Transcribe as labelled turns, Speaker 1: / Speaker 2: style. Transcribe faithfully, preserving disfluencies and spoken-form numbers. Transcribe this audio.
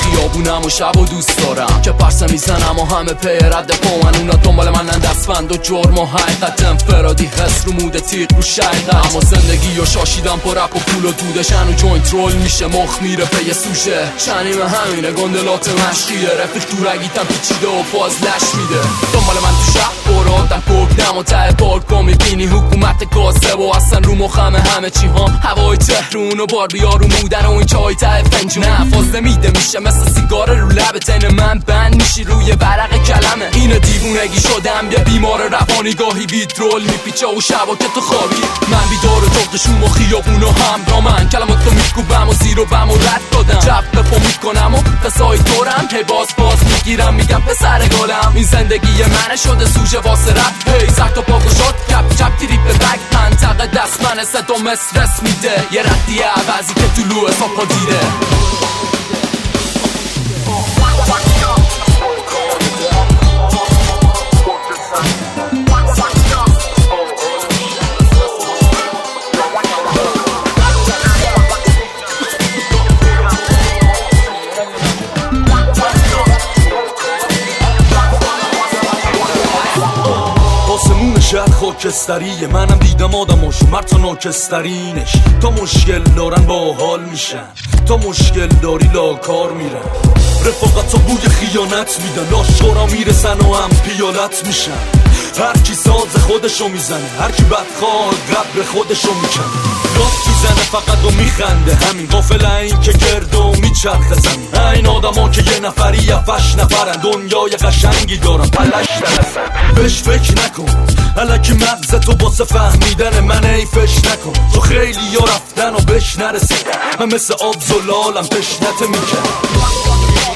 Speaker 1: خیابونم و شب و دوست دارم که پرسه میزنم و همه پی رد پا من، اونا دنبال منن دستبند و جرم و حقیقت انفرادی، حس رو موده تیغ رو شیقت. اما زندگی و شاشیدم پر رپ و پول و دودشن و جوینت رول میشه مخ میره پی سوشه. شنیم همینه گندلات مشقیه، رفیق دورگیتم پیچیده و فاز لش میده. دنبال من تو شب برادم پرگدم و ته پارکو میبینی حکومت کاسه و اصلا رو مخمه همه چی ها. هوای تهرون و بار بیا رو مودن و این چای ته فنجون نه فاز نمیده میشه مثل سیگار رو لب تن من بند میشی روی ورق کلمه. اینه دیوونگی شدم یه بیمار روانی، گاهی بیت رول میپیچه و شبا که تو خوابی من بیدار و تقشوم و خیابون و همراه من کلمات تو میکوبم و زیر و بم و رد دادم جب بپا میکنم و قصای دورم که باز باز میگیرم میگم پسر گلم این زندگی منه شده سوژه واسه رد هی سخت و پاک و شد کپ چپ تریپ بگ منطقه دست منه صدا مسترس میده یه ردیه عوضی که طلوع صبح دیره.
Speaker 2: آسمون شهر خاکستریه، منم دیدم آدماش مرد تا ناکسترینش. تا مشکل دارن با حال میشن، تا مشکل داری لا کار میرن. رفاقت تا بوی خیانت میدن، لاشخورا میرسن و هم پیالت میشن. هر کی ساز خودشو میزنه، هر کی بدخواه قبر خودشو میکنه. داد میزنه فقط و میخنده، همین قافله این که گرد و میچرخه زمین. این آدم ها که یه نفری یا فش نفرن، دنیای قشنگی دارن پلش درسن. بهش فکر نکن الکی مغز تو واسه فهمیدن من ایفش نکن. تو خیلی یا رفتن و بهش نرسیدن، من مثل آب زلالم تشنت میکن.